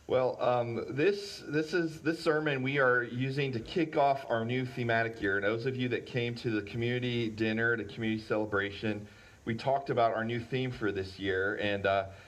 Well, this sermon we are using to kick off our new thematic year. And those of you that came to the community dinner, the community celebration, we talked about our new theme for this year. And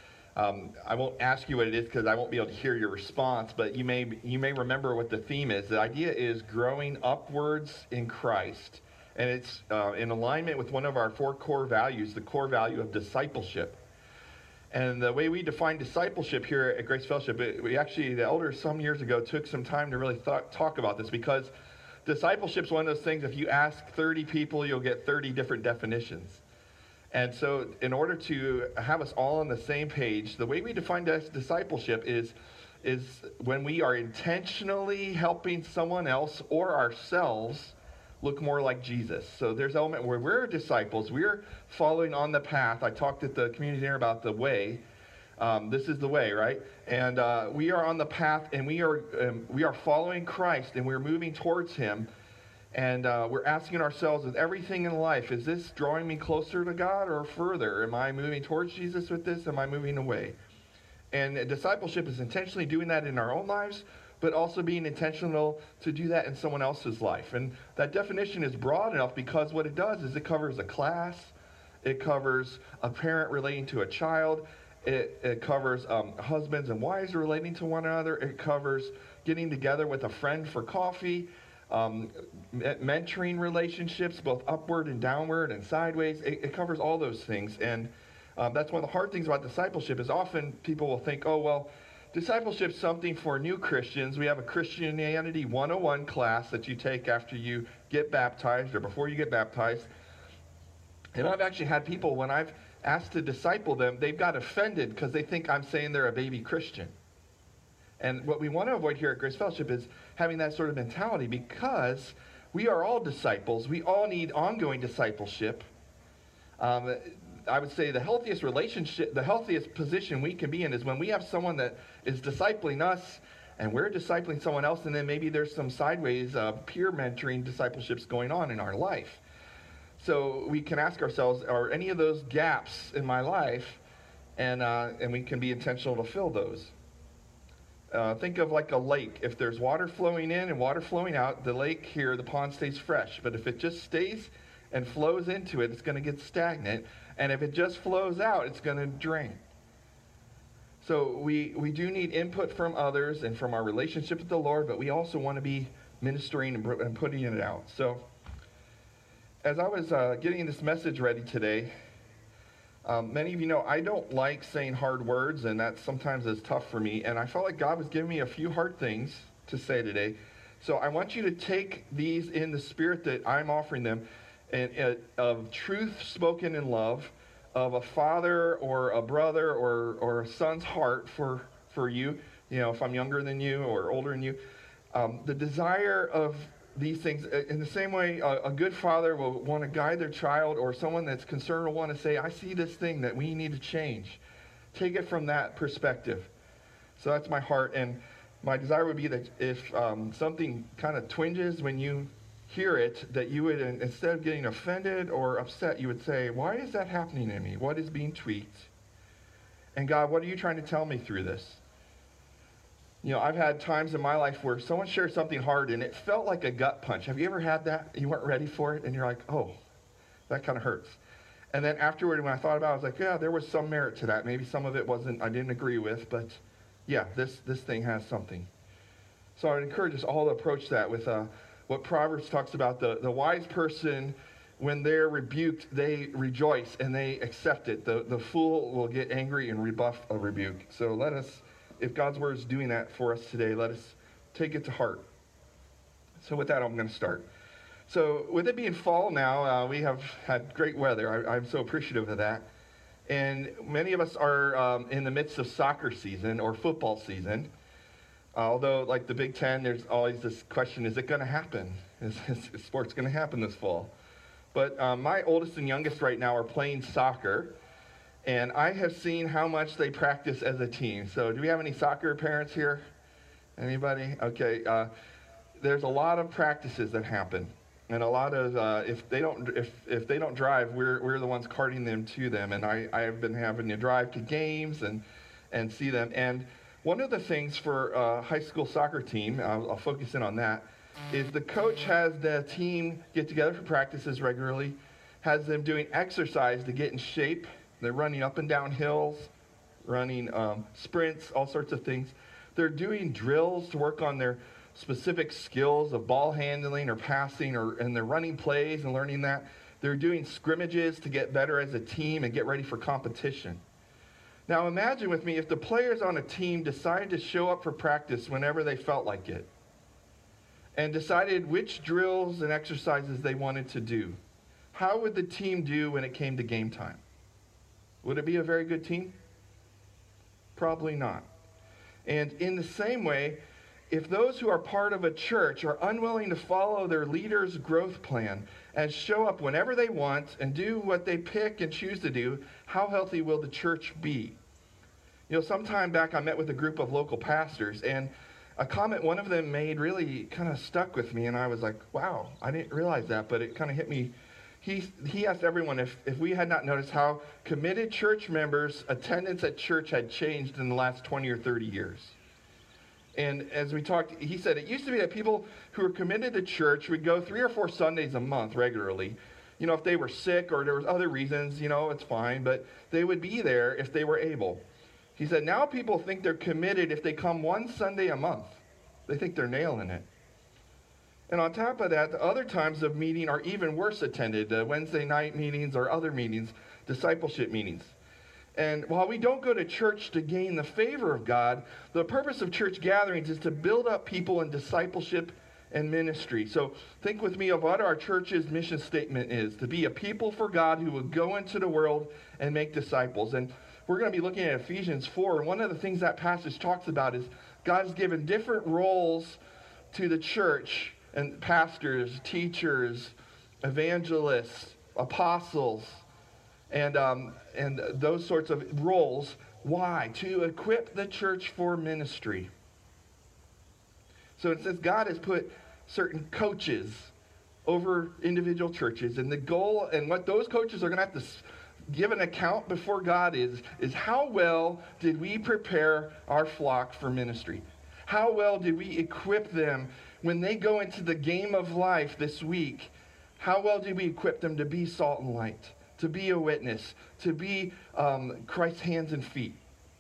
I won't ask you what it is because I won't be able to hear your response. But you may remember what the theme is. The idea is growing upwards in Christ, and it's in alignment with one of our four core values, the core value of discipleship. And the way we define discipleship here at Grace Fellowship, the elders some years ago took some time to really talk about this, because discipleship is one of those things, if you ask 30 people, you'll get 30 different definitions. And so in order to have us all on the same page, the way we define discipleship is when we are intentionally helping someone else or ourselves look more like Jesus. So there's an element where we're disciples. We're following on the path. I talked at the community dinner about the way. This is the way, right? And we are on the path, and we are following Christ, and we're moving towards Him. And we're asking ourselves, with everything in life, is this drawing me closer to God or further? Am I moving towards Jesus with this? Am I moving away? And discipleship is intentionally doing that in our own lives, but also being intentional to do that in someone else's life. And that definition is broad enough because what it does is it covers a class, it covers a parent relating to a child, it covers husbands and wives relating to one another, it covers getting together with a friend for coffee, mentoring relationships, both upward and downward and sideways. It covers all those things. And that's one of the hard things about discipleship is often people will think, oh, well, discipleship is something for new Christians. We have a Christianity 101 class that you take after you get baptized or before you get baptized. And I've actually had people, when I've asked to disciple them, they've got offended because they think I'm saying they're a baby Christian. And what we want to avoid here at Grace Fellowship is having that sort of mentality, because we are all disciples. We all need ongoing discipleship. I would say the healthiest relationship, the healthiest position we can be in is when we have someone that is discipling us and we're discipling someone else, and then maybe there's some sideways peer mentoring discipleships going on in our life. So we can ask ourselves, are any of those gaps in my life? And we can be intentional to fill those. Think of like a lake. If there's water flowing in and water flowing out, the lake here, the pond stays fresh. But if it just stays and flows into it, it's going to get stagnant. And if it just flows out, it's going to drain. So we do need input from others and from our relationship with the Lord, but we also want to be ministering and putting it out. So as I was getting this message ready today, many of you know I don't like saying hard words, and that sometimes is tough for me. And I felt like God was giving me a few hard things to say today. So I want you to take these in the spirit that I'm offering them, and of truth spoken in love, of a father or a brother or a son's heart for you, if I'm younger than you or older than you. The desire of these things, in the same way a good father will want to guide their child, or someone that's concerned will want to say, I see this thing that we need to change. Take it from that perspective. So that's my heart, and my desire would be that if something kind of twinges when you hear it, that you would, instead of getting offended or upset, you would say, why is that happening to me? What is being tweaked? And God, what are you trying to tell me through this? I've had times in my life where someone shared something hard and it felt like a gut punch. Have you ever had that? You weren't ready for it and you're like, oh, that kind of hurts. And then afterward, when I thought about it, I was like, yeah, there was some merit to that. Maybe some of it I didn't agree with, but yeah, this thing has something. So I would encourage us all to approach that with what Proverbs talks about. The wise person, when they're rebuked, they rejoice and they accept it. The fool will get angry and rebuff a rebuke. So let us, if God's word is doing that for us today, let us take it to heart. So with that, I'm going to start. So with it being fall now, we have had great weather. I'm so appreciative of that. And many of us are in the midst of soccer season or football season. Although, like the Big Ten, there's always this question, is it going to happen? Is sports going to happen this fall? But my oldest and youngest right now are playing soccer, and I have seen how much they practice as a team. So do we have any soccer parents here? Anybody? Okay. There's a lot of practices that happen, and a lot of if they don't drive, we're the ones carting them to them. And I have been having to drive to games and see them. And One of the things for a high school soccer team, I'll focus in on that, is the coach has the team get together for practices regularly, has them doing exercise to get in shape. They're running up and down hills, running sprints, all sorts of things. They're doing drills to work on their specific skills of ball handling or passing, and they're running plays and learning that. They're doing scrimmages to get better as a team and get ready for competition. Now imagine with me if the players on a team decided to show up for practice whenever they felt like it and decided which drills and exercises they wanted to do. How would the team do when it came to game time? Would it be a very good team? Probably not. And in the same way, if those who are part of a church are unwilling to follow their leader's growth plan and show up whenever they want and do what they pick and choose to do, how healthy will the church be? You know, some time back I met with a group of local pastors, and a comment one of them made really kind of stuck with me, and I was like, wow, I didn't realize that, but it kind of hit me. He asked everyone if we had not noticed how committed church members' attendance at church had changed in the last 20 or 30 years. And as we talked, he said it used to be that people who were committed to church would go 3 or 4 Sundays a month regularly. You know, if they were sick or there was other reasons, you know, it's fine, but they would be there if they were able. He said now people think they're committed if they come 1 Sunday a month. They think they're nailing it. And on top of that, the other times of meeting are even worse attended, Wednesday night meetings or other meetings, discipleship meetings. And while we don't go to church to gain the favor of God, the purpose of church gatherings is to build up people in discipleship and ministry. So think with me of what our church's mission statement is, to be a people for God who will go into the world and make disciples. And we're going to be looking at Ephesians 4, and one of the things that passage talks about is God's given different roles to the church, and pastors, teachers, evangelists, apostles, and those sorts of roles. Why? To equip the church for ministry. So it says God has put certain coaches over individual churches, and the goal and what those coaches are going to have to give an account before God is how well did we prepare our flock for ministry? How well did we equip them when they go into the game of life this week? How well did we equip them to be salt and light, to be a witness, to be Christ's hands and feet?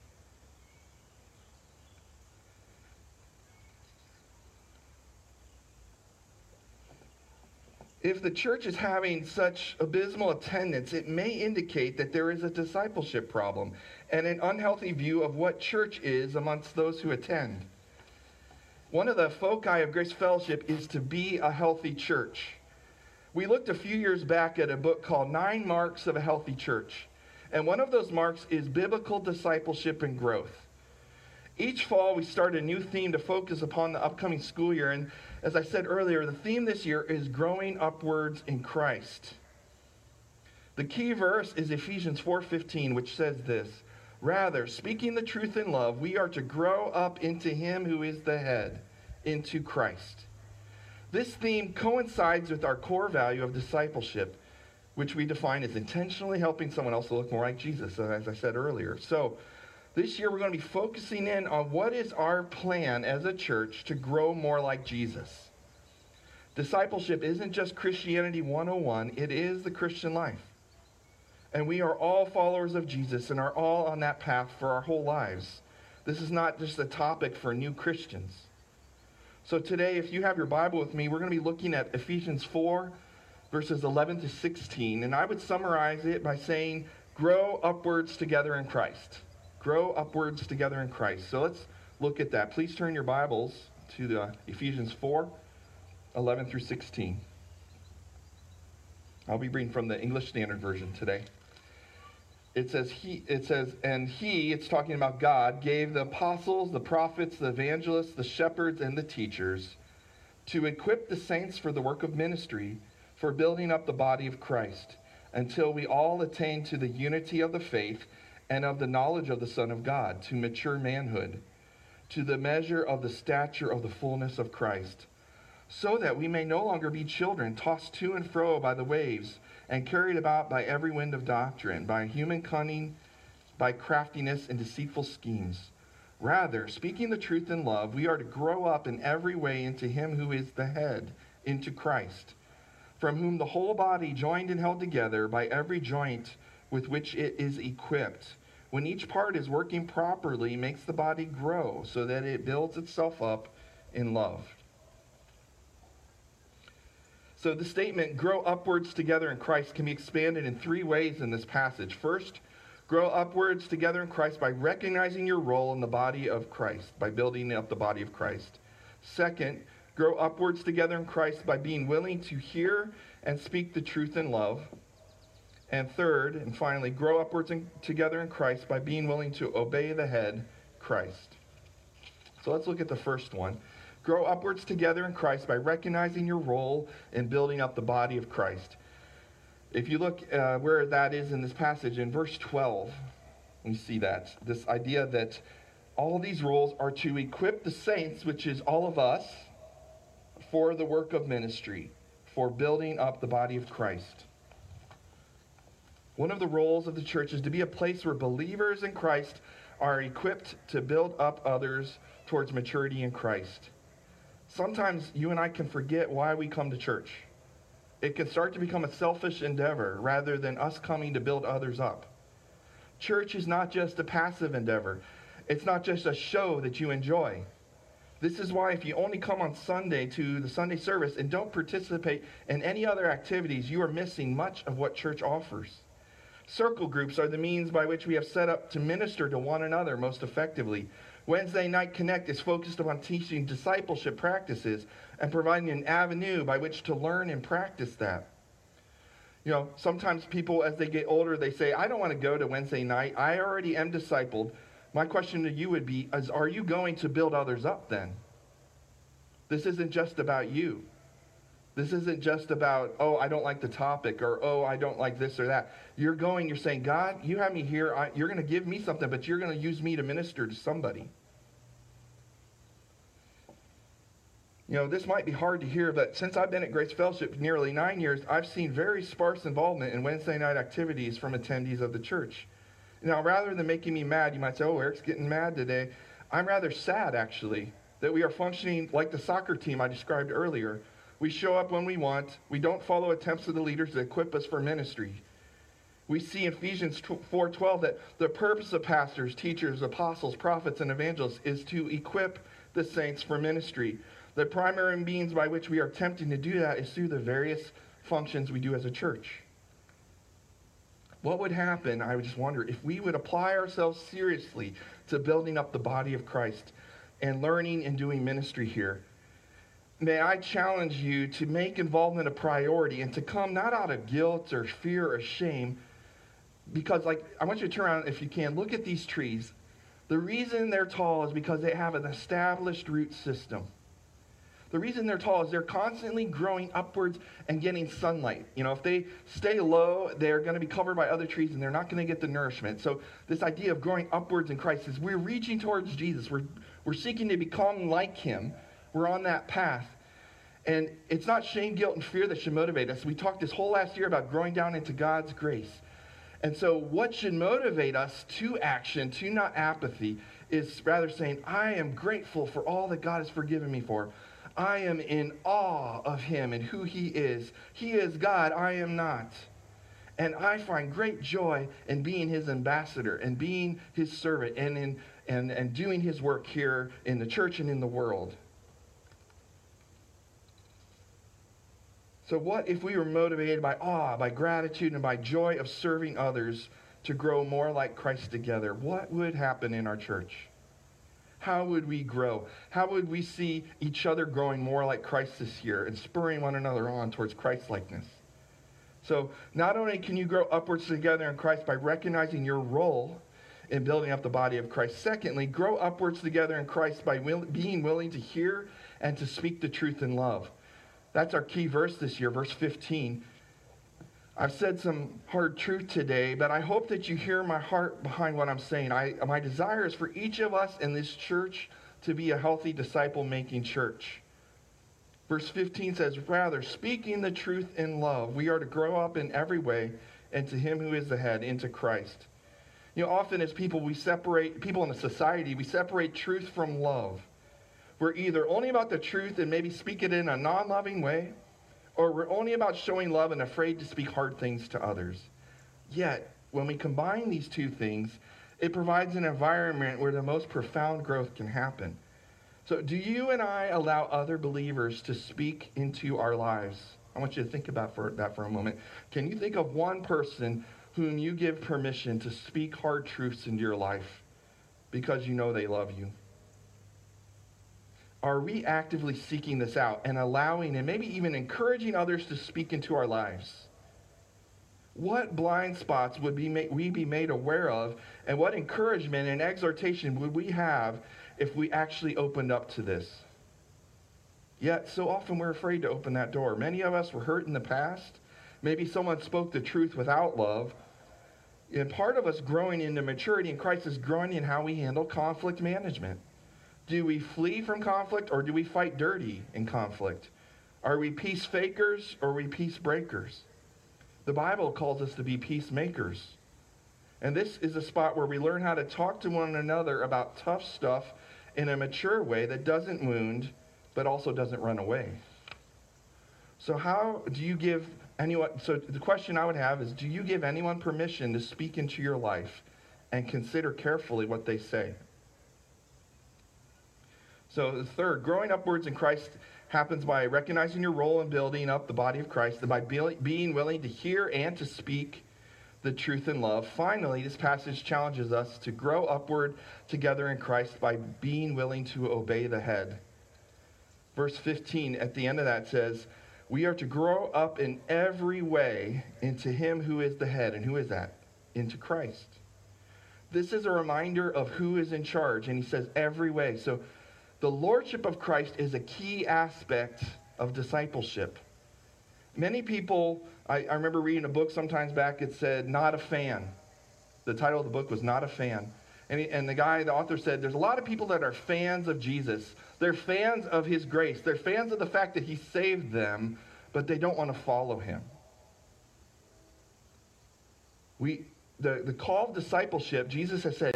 If the church is having such abysmal attendance, it may indicate that there is a discipleship problem and an unhealthy view of what church is amongst those who attend. One of the foci of Grace Fellowship is to be a healthy church. We looked a few years back at a book called 9 Marks of a Healthy Church. And one of those marks is biblical discipleship and growth. Each fall, we start a new theme to focus upon the upcoming school year. And as I said earlier, the theme this year is growing upwards in Christ. The key verse is Ephesians 4:15, which says this: rather, speaking the truth in love, we are to grow up into him who is the head, into Christ. This theme coincides with our core value of discipleship, which we define as intentionally helping someone else to look more like Jesus, as I said earlier. So this year we're going to be focusing in on what is our plan as a church to grow more like Jesus. Discipleship isn't just Christianity 101, it is the Christian life. And we are all followers of Jesus and are all on that path for our whole lives. This is not just a topic for new Christians. So today, if you have your Bible with me, we're going to be looking at Ephesians 4, verses 11 to 16. And I would summarize it by saying, grow upwards together in Christ. Grow upwards together in Christ. So let's look at that. Please turn your Bibles to the Ephesians 4, 11 through 16. I'll be reading from the English Standard Version today. It says, it's talking about God, gave the apostles, the prophets, the evangelists, the shepherds, and the teachers to equip the saints for the work of ministry, for building up the body of Christ, until we all attain to the unity of the faith and of the knowledge of the Son of God, to mature manhood, to the measure of the stature of the fullness of Christ, so that we may no longer be children, tossed to and fro by the waves, and carried about by every wind of doctrine, by human cunning, by craftiness and deceitful schemes. Rather, speaking the truth in love, we are to grow up in every way into him who is the head, into Christ, from whom the whole body, joined and held together by every joint with which it is equipped, when each part is working properly, makes the body grow so that it builds itself up in love. So the statement, grow upwards together in Christ, can be expanded in three ways in this passage. First, grow upwards together in Christ by recognizing your role in the body of Christ, by building up the body of Christ. Second, grow upwards together in Christ by being willing to hear and speak the truth in love. And third, and finally, grow upwards together in Christ by being willing to obey the head, Christ. So let's look at the first one. Grow upwards together in Christ by recognizing your role in building up the body of Christ. If you look where that is in this passage, in verse 12, we see that. This idea that all these roles are to equip the saints, which is all of us, for the work of ministry, for building up the body of Christ. One of the roles of the church is to be a place where believers in Christ are equipped to build up others towards maturity in Christ. Sometimes you and I can forget why we come to church. It can start to become a selfish endeavor rather than us coming to build others up. Church is not just a passive endeavor. It's not just a show that you enjoy. This is why if you only come on Sunday to the Sunday service and don't participate in any other activities, you are missing much of what church offers. Circle groups are the means by which we have set up to minister to one another most effectively. Wednesday Night Connect is focused upon teaching discipleship practices and providing an avenue by which to learn and practice that. You know, sometimes people, as they get older, they say, I don't want to go to Wednesday night. I already am discipled. My question to you would be, are you going to build others up then? This isn't just about you. This isn't just about, oh, I don't like the topic, or, oh, I don't like this or that. You're saying, God, you have me here. You're going to give me something, but you're going to use me to minister to somebody. You know, this might be hard to hear, but since I've been at Grace Fellowship for nearly 9 years, I've seen very sparse involvement in Wednesday night activities from attendees of the church. Now, rather than making me mad, you might say, oh, Eric's getting mad today. I'm rather sad, actually, that we are functioning like the soccer team I described earlier. We show up when we want. We don't follow attempts of the leaders to equip us for ministry. We see in Ephesians 4:12 that the purpose of pastors, teachers, apostles, prophets, and evangelists is to equip the saints for ministry. The primary means by which we are attempting to do that is through the various functions we do as a church. What would happen, I would just wonder, if we would apply ourselves seriously to building up the body of Christ and learning and doing ministry here? May I challenge you to make involvement a priority and to come not out of guilt or fear or shame, because I want you to turn around if you can. Look at these trees. The reason they're tall is because they have an established root system. The reason they're tall is they're constantly growing upwards and getting sunlight. You know, if they stay low, they're going to be covered by other trees and they're not going to get the nourishment. So this idea of growing upwards in Christ is we're reaching towards Jesus. We're seeking to become like him. We're on that path. And it's not shame, guilt, and fear that should motivate us. We talked this whole last year about growing down into God's grace. And so what should motivate us to action, to not apathy, is rather saying, I am grateful for all that God has forgiven me for. I am in awe of him and who he is. He is God, I am not. And I find great joy in being his ambassador and being his servant and doing his work here in the church and in the world. So what if we were motivated by awe, by gratitude, and by joy of serving others to grow more like Christ together? What would happen in our church? How would we grow? How would we see each other growing more like Christ this year and spurring one another on towards Christ-likeness? So not only can you grow upwards together in Christ by recognizing your role in building up the body of Christ. Secondly, grow upwards together in Christ by being willing to hear and to speak the truth in love. That's our key verse this year, verse 15. I've said some hard truth today, but I hope that you hear my heart behind what I'm saying. My desire is for each of us in this church to be a healthy disciple-making church. Verse 15 says, rather, speaking the truth in love, we are to grow up in every way into him who is the head, into Christ. Often as people, people in a society, we separate truth from love. We're either only about the truth and maybe speak it in a non-loving way, or we're only about showing love and afraid to speak hard things to others. Yet, when we combine these two things, it provides an environment where the most profound growth can happen. So do you and I allow other believers to speak into our lives? I want you to think about that for a moment. Can you think of one person whom you give permission to speak hard truths into your life because you know they love you? Are we actively seeking this out and allowing and maybe even encouraging others to speak into our lives? What blind spots would we be made aware of, and what encouragement and exhortation would we have if we actually opened up to this? Yet, so often we're afraid to open that door. Many of us were hurt in the past. Maybe someone spoke the truth without love. And part of us growing into maturity in Christ is growing in how we handle conflict management. Do we flee from conflict, or do we fight dirty in conflict? Are we peace fakers, or are we peace breakers? The Bible calls us to be peacemakers. And this is a spot where we learn how to talk to one another about tough stuff in a mature way that doesn't wound, but also doesn't run away. So how do you give anyone, so the question I would have is, do you give anyone permission to speak into your life and consider carefully what they say? So the third, growing upwards in Christ happens by recognizing your role in building up the body of Christ, and by being willing to hear and to speak the truth in love. Finally, this passage challenges us to grow upward together in Christ by being willing to obey the head. Verse 15 at the end of that says, we are to grow up in every way into him who is the head. And who is that? Into Christ. This is a reminder of who is in charge. And he says every way. So the lordship of Christ is a key aspect of discipleship. Many people, I remember reading a book sometimes back, it said, Not a Fan. The title of the book was Not a Fan. And the author said, there's a lot of people that are fans of Jesus. They're fans of his grace. They're fans of the fact that he saved them, but they don't want to follow him. The call of discipleship, Jesus has said,